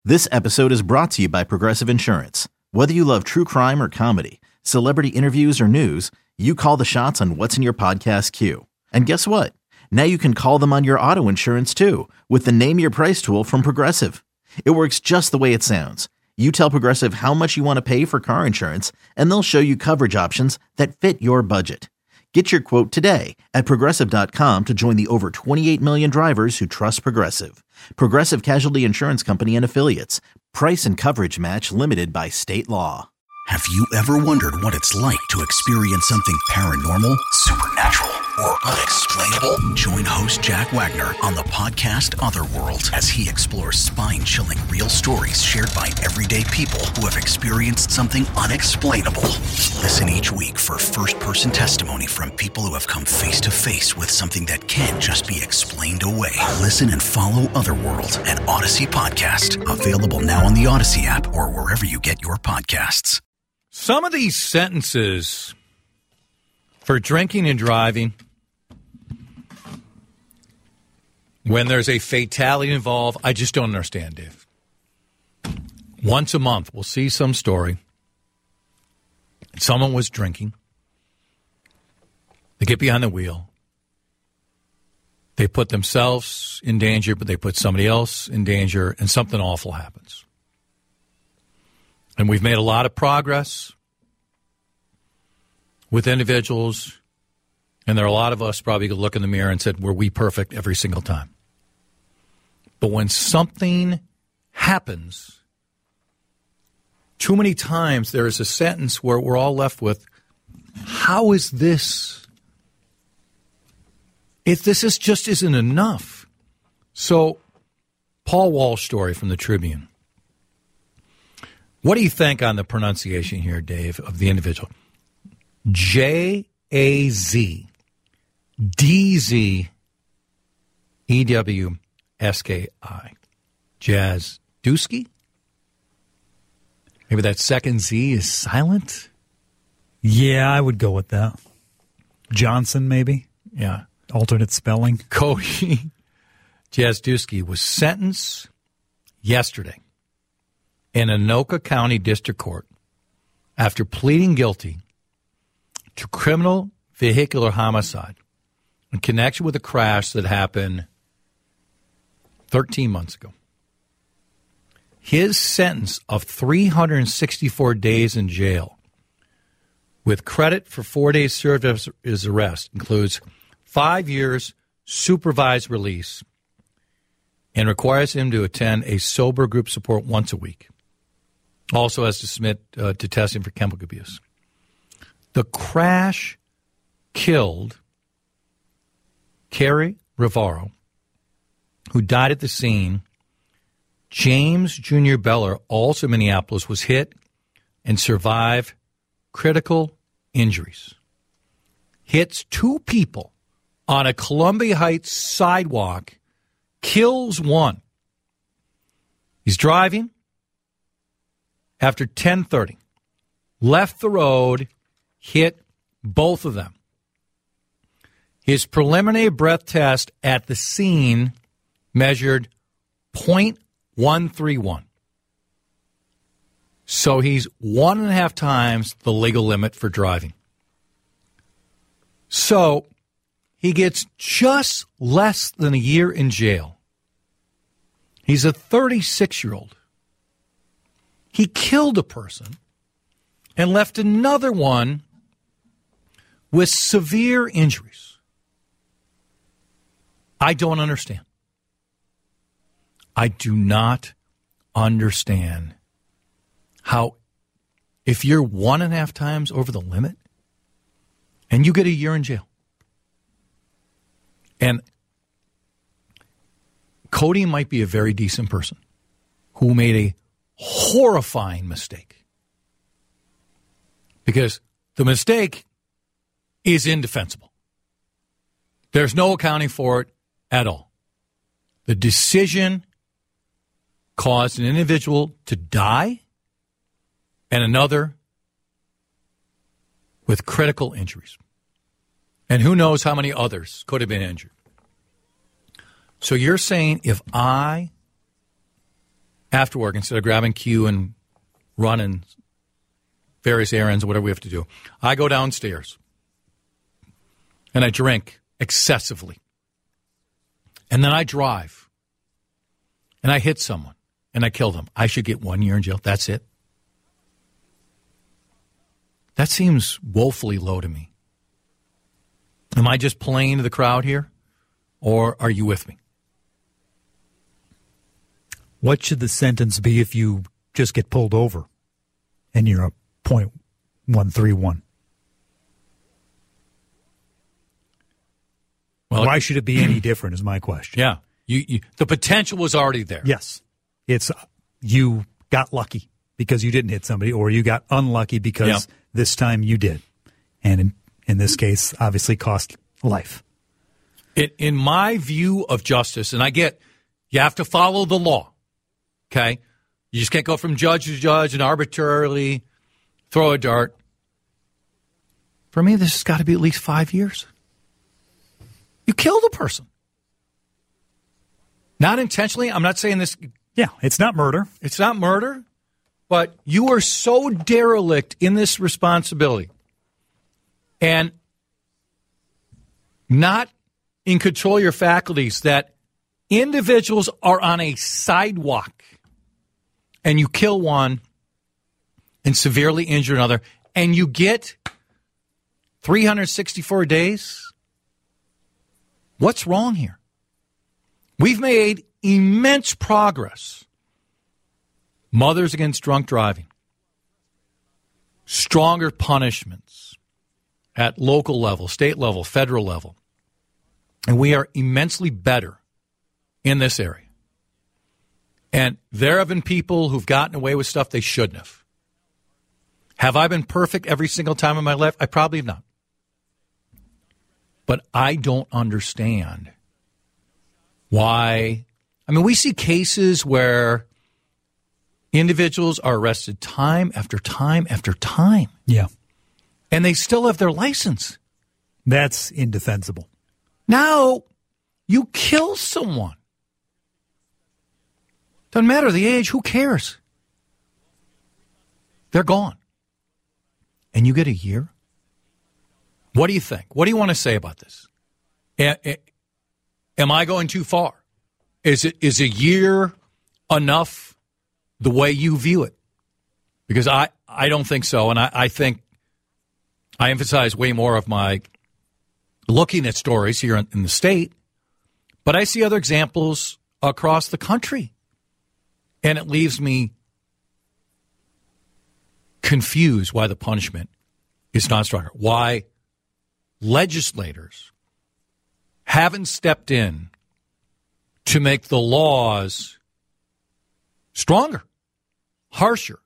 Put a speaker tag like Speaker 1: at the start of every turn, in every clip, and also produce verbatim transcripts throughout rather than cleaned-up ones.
Speaker 1: This episode is brought to you by Progressive Insurance. Whether you love true crime or comedy, celebrity interviews or news, you call the shots on what's in your podcast queue. And guess what? Now you can call them on your auto insurance too with the Name Your Price tool from Progressive. It works just the way it sounds. You tell Progressive how much you want to pay for car insurance, and they'll show you coverage options that fit your budget. Get your quote today at Progressive dot com to join the over twenty-eight million drivers who trust Progressive. Progressive Casualty Insurance Company and Affiliates. Price and coverage match limited by state law.
Speaker 2: Have you ever wondered what it's like to experience something paranormal, supernatural, or unexplainable? Join host Jack Wagner on the podcast Otherworld as he explores spine-chilling real stories shared by everyday people who have experienced something unexplainable. Listen each week for first-person testimony from people who have come face-to-face with something that can't just be explained away. Listen and follow Otherworld, an Odyssey podcast, available now on the Odyssey app or wherever you get your podcasts.
Speaker 3: Some of these sentences for drinking and driving, when there's a fatality involved, I just don't understand, Dave. Once a month, we'll see some story. Someone was drinking. They get behind the wheel. They put themselves in danger, but they put somebody else in danger, and something awful happens. And we've made a lot of progress with individuals, and there are a lot of us probably could look in the mirror and said, were we perfect every single time? But when something happens, too many times there is a sentence where we're all left with, how is this? If this is just isn't enough. So, Paul Walsh story from the Tribune. What do you think on the pronunciation here, Dave, of the individual? J A Z D Z E W S K I. Jazdowski? Maybe that second Z is silent?
Speaker 4: Yeah, I would go with that. Johnson, maybe?
Speaker 3: Yeah.
Speaker 4: Alternate spelling.
Speaker 3: Cody Jazdowski was sentenced yesterday in Anoka County District Court after pleading guilty to criminal vehicular homicide in connection with a crash that happened thirteen months ago. His sentence of three hundred sixty-four days in jail with credit for four days served as his arrest includes five years supervised release and requires him to attend a sober group support once a week. Also has to submit uh, to testing for chemical abuse. The crash killed Kerry Rivaro, who died at the scene. James Junior Beller, also in Minneapolis, was hit and survived critical injuries. Hits two people on a Columbia Heights sidewalk, kills one. He's driving after ten thirty, left the road, hit both of them. His preliminary breath test at the scene measured point one three one. So he's one and a half times the legal limit for driving. So he gets just less than a year in jail. He's a thirty-six-year-old. He killed a person and left another one with severe injuries. I don't understand. I do not understand how, if you're one and a half times over the limit and you get a year in jail, and Cody might be a very decent person who made a horrifying mistake, because the mistake is indefensible. There's no accounting for it at all. The decision caused an individual to die and another with critical injuries. And who knows how many others could have been injured. So you're saying if I after work instead of grabbing Q and running various errands, whatever we have to do. I go downstairs and I drink excessively. And then I drive and I hit someone and I kill them. I should get one year in jail. That's it. That seems woefully low to me. Am I just playing to the crowd here, or are you with me?
Speaker 4: What should the sentence be if you just get pulled over and you're a point one three one? Well, why should it be any different is my question.
Speaker 3: Yeah. You, you, the potential was already there.
Speaker 4: Yes. It's you got lucky because you didn't hit somebody, or you got unlucky because
Speaker 3: yeah.
Speaker 4: this time you did. And in, in this case, obviously cost life.
Speaker 3: It, in my view of justice, and I get you have to follow the law, okay? You just can't go from judge to judge and arbitrarily throw a dart. For me, this has got to be at least five years. You killed a person. Not intentionally. I'm not saying this.
Speaker 4: Yeah, it's not murder.
Speaker 3: It's not murder. But you are so derelict in this responsibility and not in control of your faculties that individuals are on a sidewalk and you kill one and severely injure another, and you get three hundred sixty-four days? What's wrong here? We've made immense progress. Mothers against drunk driving. Stronger punishments at local level, state level, federal level. And we are immensely better in this area. And there have been people who've gotten away with stuff they shouldn't have. Have I been perfect every single time in my life? I probably have not. But I don't understand why. I mean, we see cases where individuals are arrested time after time after time.
Speaker 4: Yeah.
Speaker 3: And they still have their license.
Speaker 4: That's indefensible.
Speaker 3: Now, you kill someone. Doesn't matter the age. Who cares? They're gone. And you get a year? What do you think? What do you want to say about this? Am I going too far? Is it is a year enough the way you view it? Because I, I don't think so. And I, I think I emphasize way more of my looking at stories here in, in the state. But I see other examples across the country. And it leaves me confused why the punishment is not stronger. Why legislators haven't stepped in to make the laws stronger, harsher,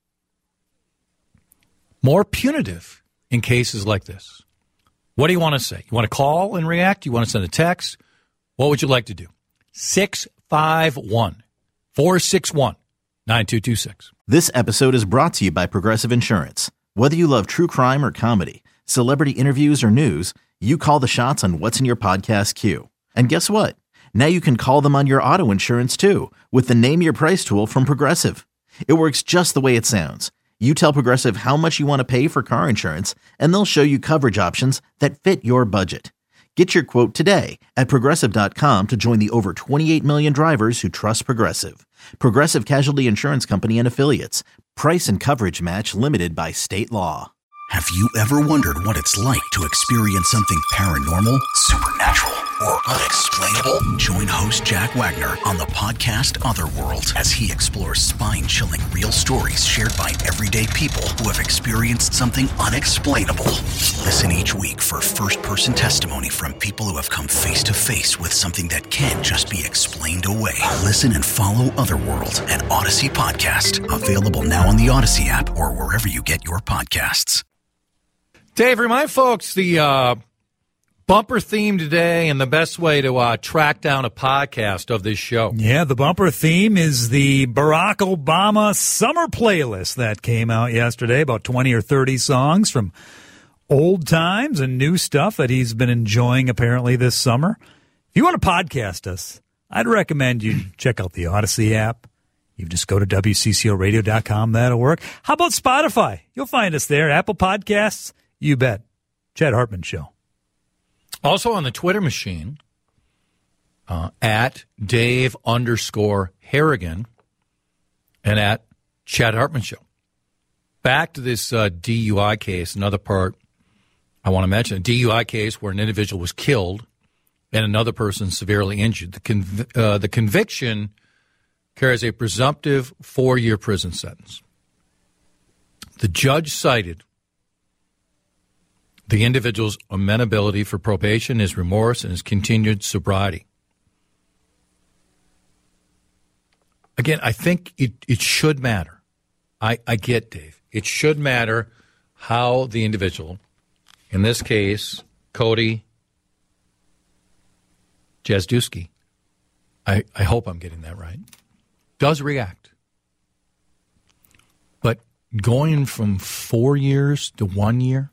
Speaker 3: more punitive in cases like this. What do you want to say? You want to call and react? You want to send a text? What would you like to do? six five one, four six one, nine two two six.
Speaker 1: This episode is brought to you by Progressive Insurance. Whether you love true crime or comedy, celebrity interviews or news, you call the shots on what's in your podcast queue. And guess what? Now you can call them on your auto insurance too with the Name Your Price tool from Progressive. It works just the way it sounds. You tell Progressive how much you want to pay for car insurance, and they'll show you coverage options that fit your budget. Get your quote today at Progressive dot com to join the over twenty-eight million drivers who trust Progressive. Progressive Casualty Insurance Company and Affiliates. Price and coverage match limited by state law.
Speaker 2: Have you ever wondered what it's like to experience something paranormal, supernatural, or unexplainable? Join host Jack Wagner on the podcast Otherworld as he explores spine-chilling real stories shared by everyday people who have experienced something unexplainable. Listen each week for first-person testimony from people who have come face-to-face with something that can't just be explained away. Listen and follow Otherworld, an Odyssey podcast, available now on the Odyssey app or wherever you get your podcasts.
Speaker 3: Dave, remind folks the uh, bumper theme today and the best way to uh, track down a podcast of this show.
Speaker 4: Yeah, the bumper theme is the Barack Obama summer playlist that came out yesterday, about twenty or thirty songs from old times and new stuff that he's been enjoying apparently this summer. If you want to podcast us, I'd recommend you check out the Odyssey app. You just go to W C C O radio dot com. That'll work. How about Spotify? You'll find us there. Apple Podcasts, you bet. Chad Hartman Show.
Speaker 3: Also on the Twitter machine, uh, at Dave underscore Harrigan and at Chad Hartman Show. Back to this uh, D U I case, another part I want to mention. A D U I case where an individual was killed and another person severely injured. The, conv- uh, the conviction carries a presumptive four-year prison sentence. The judge cited the individual's amenability for probation, his remorse, and his continued sobriety. Again, I think it, it should matter. I, I get, Dave. It should matter how the individual, in this case, Cody Jasdowski, I, I hope I'm getting that right, does react. But going from four years to one year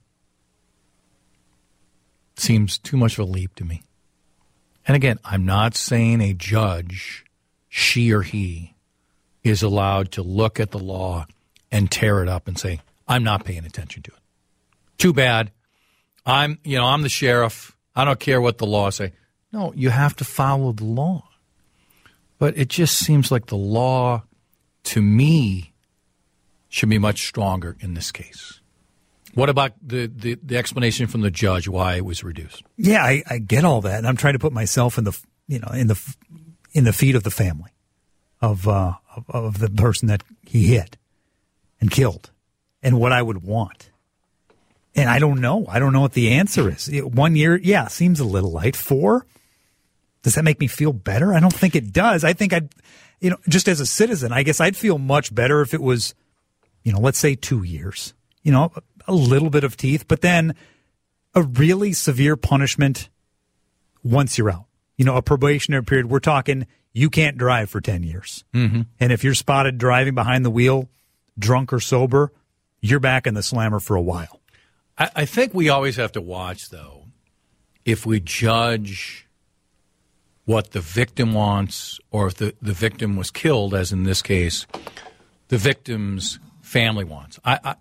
Speaker 3: seems too much of a leap to me. And again, I'm not saying a judge, she or he, is allowed to look at the law and tear it up and say, I'm not paying attention to it. Too bad. I'm, you know, I'm the sheriff. I don't care what the law say. No, you have to follow the law. But it just seems like the law, to me, should be much stronger in this case. What about the, the, the explanation from the judge why it was reduced?
Speaker 4: Yeah, I, I get all that, and I'm trying to put myself in the you know in the in the feet of the family of uh, of, of the person that he hit and killed, and what I would want. And I don't know. I don't know what the answer is. One year, yeah, seems a little light. Four. Does that make me feel better? I don't think it does. I think I'd, you know, just as a citizen, I guess I'd feel much better if it was, you know, let's say two years, you know, a little bit of teeth, but then a really severe punishment once you're out. You know, a probationary period. We're talking you can't drive for ten years.
Speaker 3: Mm-hmm.
Speaker 4: And if you're spotted driving behind the wheel, drunk or sober, you're back in the slammer for a while.
Speaker 3: I, I think we always have to watch, though, if we judge what the victim wants, or if the, the victim was killed, as in this case, the victim's family wants. I,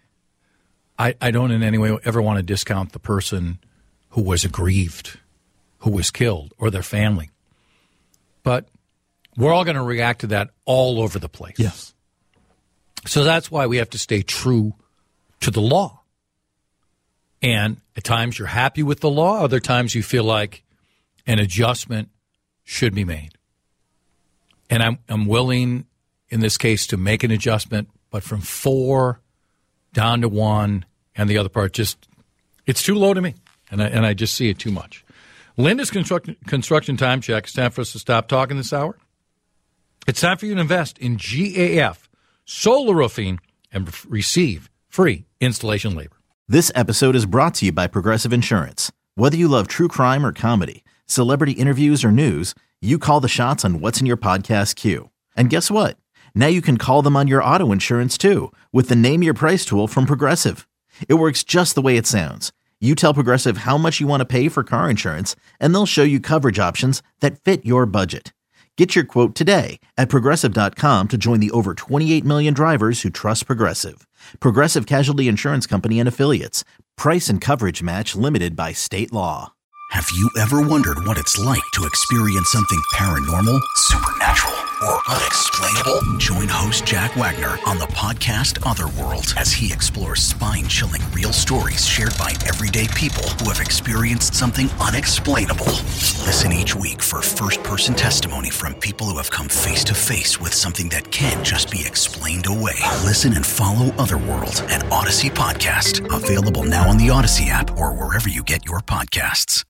Speaker 3: I, I don't in any way ever want to discount the person who was aggrieved, who was killed, or their family. But we're all going to react to that all over the place.
Speaker 4: Yes.
Speaker 3: So that's why we have to stay true to the law. And at times you're happy with the law, other times you feel like an adjustment should be made. And I'm I'm willing, in this case, to make an adjustment, but from four down to one, and the other part, just, it's too low to me, and I, and I just see it too much. Linda's construction, construction time check. It's time for us to stop talking this hour. It's time for you to invest in G A F Solar Roofing and receive free installation labor.
Speaker 1: This episode is brought to you by Progressive Insurance. Whether you love true crime or comedy, celebrity interviews or news, you call the shots on what's in your podcast queue. And guess what? Now you can call them on your auto insurance too with the Name Your Price tool from Progressive. It works just the way it sounds. You tell Progressive how much you want to pay for car insurance, and they'll show you coverage options that fit your budget. Get your quote today at Progressive dot com to join the over twenty-eight million drivers who trust Progressive. Progressive Casualty Insurance Company and Affiliates. Price and coverage match limited by state law.
Speaker 2: Have you ever wondered what it's like to experience something paranormal, supernatural, or unexplainable? Join host Jack Wagner on the podcast Otherworld as he explores spine-chilling real stories shared by everyday people who have experienced something unexplainable. Listen each week for first-person testimony from people who have come face-to-face with something that can't just be explained away. Listen and follow Otherworld, an Odyssey podcast, available now on the Odyssey app or wherever you get your podcasts.